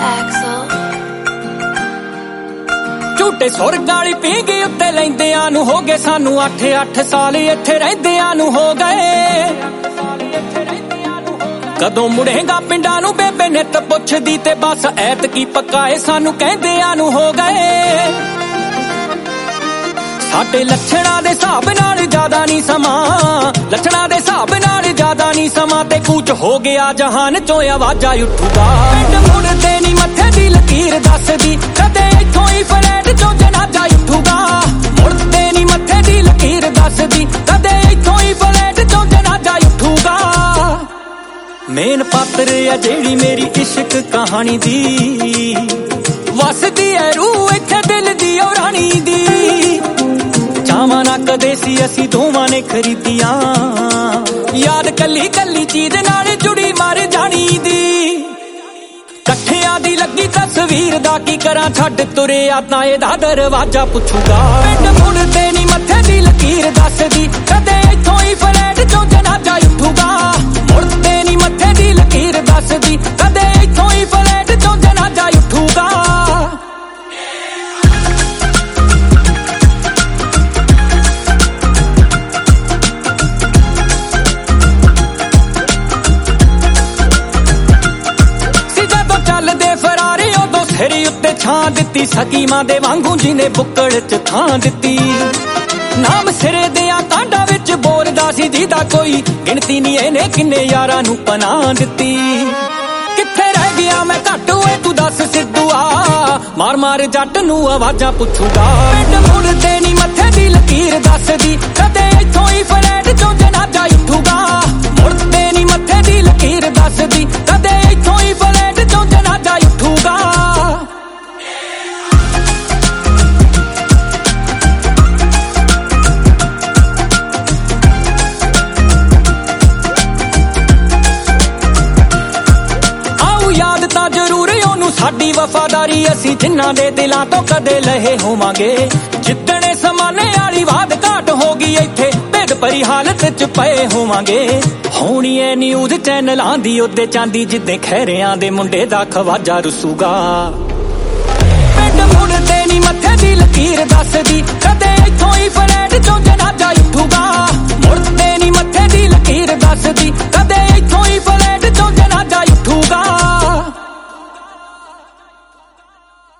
ਝੂਟੇ ਸੁਰਗ ਵਾਲੀ ਪੀਂਘੀ ਉੱਤੇ ਲੈਂਦਿਆਂ ਨੂੰ ਹੋ ਗਏ ਸਾਨੂੰ 8-8 ਸਾਲ ਇੱਥੇ ਰਹਿੰਦਿਆਂ ਨੂੰ ਹੋ ਗਏ। ਕਦੋਂ ਮੁੜੇਗਾ ਪਿੰਡਾਂ ਨੂੰ ਬੇਬੇ ਨਿੱਤ ਪੁੱਛਦੀ ਤੇ ਬਸ ਐਤਕੀ ਪੱਕਾਏ ਸਾਨੂੰ ਕਹਿੰਦਿਆਂ ਨੂੰ ਹੋ ਗਏ। ਸਾਡੇ ਲੱਛਣਾਂ ਦੇ ਹਿਸਾਬ ਨਾਲ ਜ਼ਿਆਦਾ ਨਹੀਂ ਸਮਾਂ, ਲੱਛਣਾਂ ਦੇ ਹਿਸਾਬ ਨਾਲ ਜ਼ਿਆਦਾ ਨਹੀਂ ਸਮਾਂ ਤੇ ਕੂਚ ਹੋ ਗਿਆ ਜਹਾਨ ਚੋਂ ਆਵਾਜ਼ਾਂ ਉੱਠੂਗਾ। ਪਿੰਡ ਮੁੜਦੇ ਨਹੀਂ ਮੱਥੇ ਦੀ ਲਕੀਰ ਦੱਸਦੀ ਕਦੇ ਇੱਥੋਂ ਹੀ ਫਲੈਟ ਚੋਂ ਜਨਾਜ਼ਾ ਉੱਠੂਗਾ। ਮੁੜਦੇ ਨਹੀਂ ਮੱਥੇ ਦੀ ਲਕੀਰ ਦੱਸਦੀ ਕਦੇ ਇੱਥੋਂ ਹੀ ਫਲੈਟ ਚੋਂ ਜਨਾਜ਼ਾ ਉੱਠੂਗਾ। ਮੇਨ ਪਾਤਰ ਆ ਜਿਹੜੀ ਮੇਰੀ ਇਸ਼ਕ ਕਹਾਣੀ ਦੀ, ਵਸਦੀ ਐ ਰੂਹ ਇੱਥੇ ਦਿਲ ਦੀ ਓ ਰਾਣੀ ਦੀ। ਚਾਵਾਂ ਨਾ ਕਦੇ ਸੀ ਅਸੀਂ ਦੋਵਾਂ ਨੇ ਖਰੀਦੀਆਂ, ਯਾਦ ਕੱਲੀ ਕੱਲੀ ਚੀਜ਼ ਨਾਲ ਜੁੜੀ ਮਰ ਜਾਣੀ ਦੀ। ਇਕੱਠਿਆਂ ਦੀ ਲੱਗੀ ਤਸਵੀਰ ਦਾ ਕੀ ਕਰਾਂ ਛੱਡ ਤੁਰਿਆ ਤਾਂ ਇਹਦਾ ਦਰਵਾਜ਼ਾ ਪੁੱਛੂਗਾ। ਪਿੰਡ ਮੁੜਦੇ ਨੀ ਮੱਥੇ ਦੀ ਲਕੀਰ ਦੱਸਦੀ ਕਦੇ ਇੱਥੋਂ ਹੀ ਫਲੈਟ ਚੋਂ ਜਨਾਜ਼ਾ ਉੱਠੂਗਾ। ਮੁੜਦੇ ਨੀ ਮੱਥੇ ਦੀ ਲਕੀਰ ਦੱਸਦੀ ਕਦੇ ਇੱਥੋਂ ਹੀ ਫਲੈਟ ਚੋਂ ਜਨਾਜ਼ਾ ਉੱਠੂਗਾ। ਸਿਰ ਉੱਤੇ ਛਾਂ ਦਿੱਤੀ ਸਕੀਮਾਂ ਦੇ ਵਾਂਗੂ ਜਿਹਨੇ ਬੁੱਕੜ ਚ ਥਾਂ ਦਿੱਤੀ। ਨਾਮ ਸਿਰੇ ਦਿਆਂ ਕਾਂਡਾਂ ਵਿੱਚ ਬੋਲਦਾ ਸੀ ਜਿਹਦਾ ਕੋਈ ਗਿਣਤੀ ਨਹੀਂ ਇਹਨੇ ਕਿੰਨੇ ਯਾਰਾਂ ਨੂੰ ਪਨਾਹ ਦਿੱਤੀ। ਕਿੱਥੇ ਰਹਿ ਗਿਆ ਮੈਂ ਘੱਟ ਓਏ ਤੂੰ ਦੱਸ ਸਿੱਧੂਆ, ਮਾਰ ਮਾਰ ਜੱਟ ਨੂੰ ਆਵਾਜ਼ਾਂ ਪੁੱਛੂਗਾ। ਪਿੰਡ ਮੁੜਦੇ ਨੀ ਮੱਥੇ ਦੀ ਲਕੀਰ ਦੱਸਦੀ ਕਦੇ ਇੱਥੋਂ ਹੀ ਫਲੈਟ ਚੋਂ ਜਨਾਜ਼ਾ ਉੱਠੂਗਾ। ਮੁੜਦੇ ਨੀ ਮੱਥੇ ਦੀ ਲਕੀਰ ਦੱਸਦੀ ਕਦੇ ਇੱਥੋਂ ਹੀ ਫਲੈਟ ਚੋਂ ਜਨਾਜ਼ਾ ਉੱਠੂਗਾ। ਸਾਡੀ ਵਫਾਦਾਰੀ ਅਸੀਂ ਜਿਨ੍ਹਾਂ ਦੇ ਦਿਲਾਂ ਤੋਂ ਕਦੇ ਲਹੇ ਹੋਵਾਂਗੇ। ਜਿੱਦਣੇ ਸਮਾਨੇ ਵਾਲੀ ਬਾਤ ਘਾਟ ਹੋ ਗਈ ਇੱਥੇ ਭੇਦ ਭਰੀ ਹਾਲਤ ਚ ਪਏ ਹੋਵਾਂਗੇ। ਹੋਣੀ ਐ ਨਿਊਜ਼ ਚੈਨਲਾਂ ਦੀ ਉੱਤੇ ਚਾਂਦੀ ਜਿੱਦੇ ਖਹਿਰਿਆਂ ਦੇ ਮੁੰਡੇ ਦਾ ਖਵਾਜਾ ਰਸੂਗਾ। ਪਿੰਡ ਮੁੜਦੇ ਨੀ ਮੱਥੇ ਦੀ ਲਕੀਰ ਦੱਸ